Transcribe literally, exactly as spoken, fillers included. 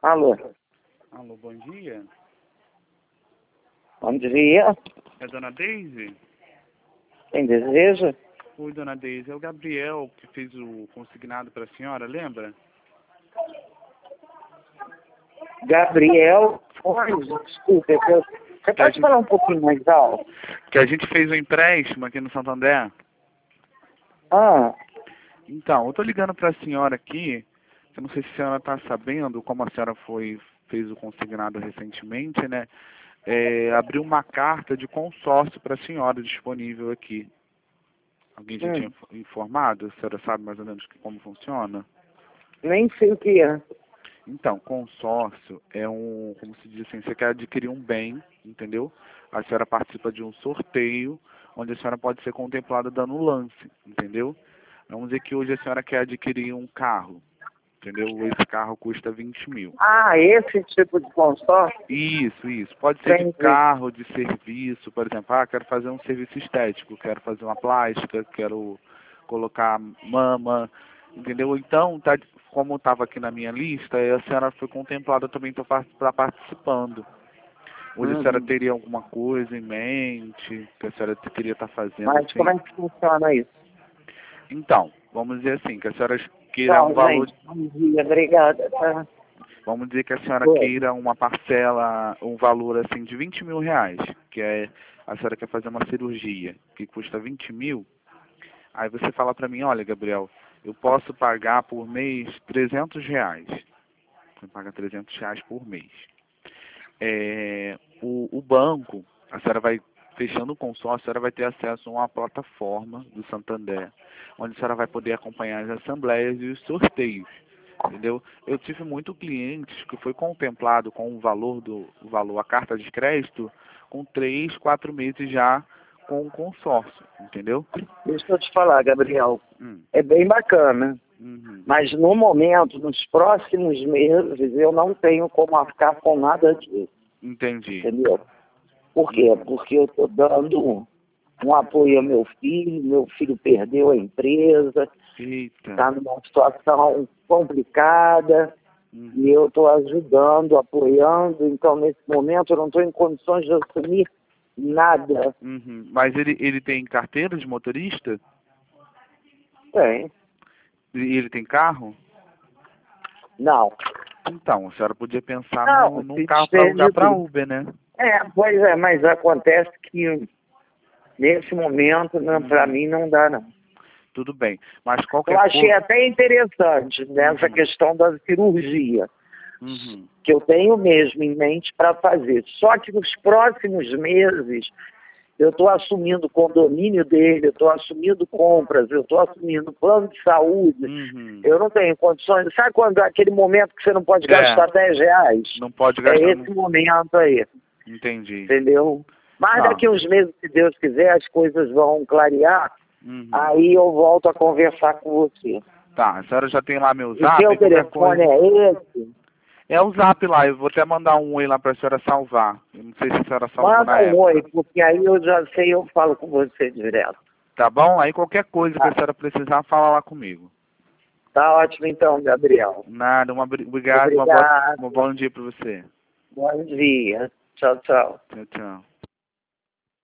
Alô, Alô, bom dia. bom dia. É Dona Deise? Quem deseja? Oi, Dona Deise. É o Gabriel que fez o consignado para a senhora, lembra? Gabriel, oi, desculpa, eu- você Que a pode gente, falar um pouquinho mais alto? que a gente fez o empréstimo aqui no Santander. Ah, Então, eu tô ligando para a senhora aqui. Eu não sei se a senhora está sabendo, como a senhora foi fez o consignado recentemente, né? É, abriu uma carta de consórcio para a senhora disponível aqui. Alguém já tinha hum, info- informado? A senhora sabe mais ou menos que- como funciona? nem sei o que é. Então, consórcio é um, como se diz assim, você quer adquirir um bem, entendeu? A senhora participa de um sorteio, onde a senhora pode ser contemplada dando um lance, entendeu? Vamos dizer que hoje a senhora quer adquirir um carro, entendeu? Esse carro custa vinte mil. Ah, esse tipo de consórcio? Isso, isso. Pode ser de Entendi. carro, de serviço, por exemplo, ah, quero fazer um serviço estético, quero fazer uma plástica, quero colocar mama, entendeu? Então, tá, como estava aqui na minha lista, a senhora foi contemplada também para participando. Hoje a senhora Uhum. teria alguma coisa em mente que a senhora queria estar fazendo Mas como assim? é que funciona isso? Então, vamos dizer assim, que a senhora queira um Então, valor. gente, bom dia, obrigada. Tá? Vamos dizer que a senhora Oi. queira uma parcela, um valor assim de vinte mil reais, que é a senhora quer fazer uma cirurgia que custa vinte mil. Aí você fala para mim, olha, Gabriel, eu posso pagar por mês trezentos reais. Você paga trezentos reais por mês. É, o, o banco, a senhora vai fechando o consórcio, a senhora vai ter acesso a uma plataforma do Santander, onde a senhora vai poder acompanhar as assembleias e os sorteios. Entendeu? Eu tive muito clientes que foi contemplado com o valor do o valor, a carta de crédito, com três, quatro meses já com o consórcio, entendeu? Deixa eu te falar, Gabriel. Hum, É bem bacana, uhum, mas no momento, nos próximos meses, eu não tenho como arcar com nada disso, entendi. entendeu? Por quê? Uhum. Porque eu estou dando um apoio ao meu filho, meu filho perdeu a empresa, Eita. está numa situação complicada, e Uhum, eu estou ajudando, apoiando, então nesse momento eu não estou em condições de assumir nada. uhum. Mas ele, ele tem carteira de motorista? Tem. E ele tem carro? Não. Então, a senhora podia pensar no, Não, num se carro para alugar para disponibiliza. Uber, né? É, pois é, mas acontece que nesse momento, para Uhum. mim, não dá, não. Tudo bem. Mas Eu qualquer achei coisa. até interessante nessa Uhum. questão da cirurgia, Uhum. que eu tenho mesmo em mente para fazer. Só que nos próximos meses, eu estou assumindo o condomínio dele, eu estou assumindo compras, eu estou assumindo plano de saúde. Uhum. Eu não tenho condições. Sabe quando é aquele momento que você não pode É, gastar dez reais? não pode É gastar. esse momento aí, Entendi. entendeu? Mas Não. daqui uns meses, se Deus quiser, as coisas vão clarear. Uhum. Aí eu volto a conversar com você. Tá, a senhora já tem lá meu O zap, seu e qualquer telefone coisa. é esse? É o zap lá, eu vou até mandar um oi lá pra senhora salvar. Eu não sei se a senhora salvou Manda na um oi, época. porque aí eu já sei, eu falo com você direto. Tá bom? Aí qualquer coisa que a Tá, senhora precisar, fala lá comigo. tá ótimo então, Gabriel. Nada, uma, obri- obrigado, uma boa, Obrigado. um bom dia pra você. Bom dia. Tchau, tchau. Tchau, tchau.